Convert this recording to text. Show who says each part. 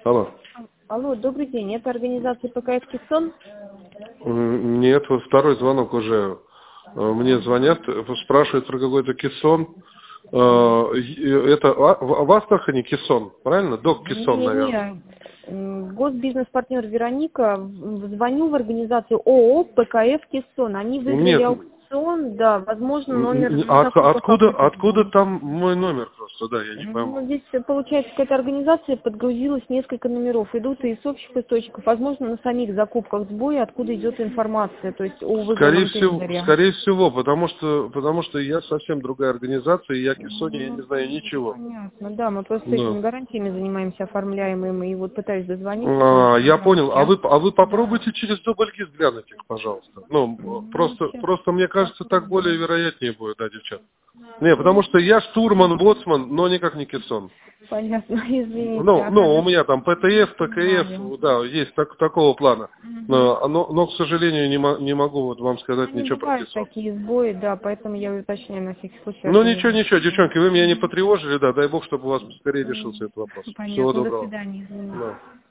Speaker 1: Алло.
Speaker 2: Алло, добрый день. Это организация ПКФ «Кессон»?
Speaker 1: Нет, вот второй звонок уже. Мне звонят, спрашивают про какой-то Кессон. Это в Астрахани Кессон, правильно? Док Кессон, наверное.
Speaker 2: Не-не, госбизнес-партнер Вероника. Звоню в организацию ООО ПКФ «Кессон». Они выиграли
Speaker 1: Нет.
Speaker 2: аукцион, да, возможно, номер на закупках
Speaker 1: Откуда там мой номер просто, да, я не пойму.
Speaker 2: Ну, здесь, получается, какая-то организация подгрузилась несколько номеров. Идут и из общих источников. Возможно, на самих закупках сбоя, откуда идет информация, то есть о выигранном тендере.
Speaker 1: Скорее всего, потому что я совсем другая организация, и я Кессоне, я не знаю ничего.
Speaker 2: Понятно, да, мы просто
Speaker 1: Да.
Speaker 2: этими гарантиями занимаемся, оформляем им, и вот пытаюсь дозвониться.
Speaker 1: Я понял. А вы попробуйте через дубль-гиз глянуть их, пожалуйста. Ну, просто мне кажется, так более вероятнее будет, да, девчат. Не, потому что я штурман, боцман, но никак не Кессон.
Speaker 2: Понятно, извините.
Speaker 1: Ну, у меня там ПТФ, ПКФ, да, есть такого плана. Но, к сожалению, не могу вот вам сказать ничего про
Speaker 2: Бывают
Speaker 1: Кессон.
Speaker 2: такие сбои, да, поэтому я уточняю на всякий случай.
Speaker 1: Ну, ничего, девчонки, вы меня не потревожили, да, дай бог, чтобы у вас скорее решился этот вопрос. Всего
Speaker 2: Понятно, до
Speaker 1: доброго.
Speaker 2: свидания, извините.
Speaker 1: Да.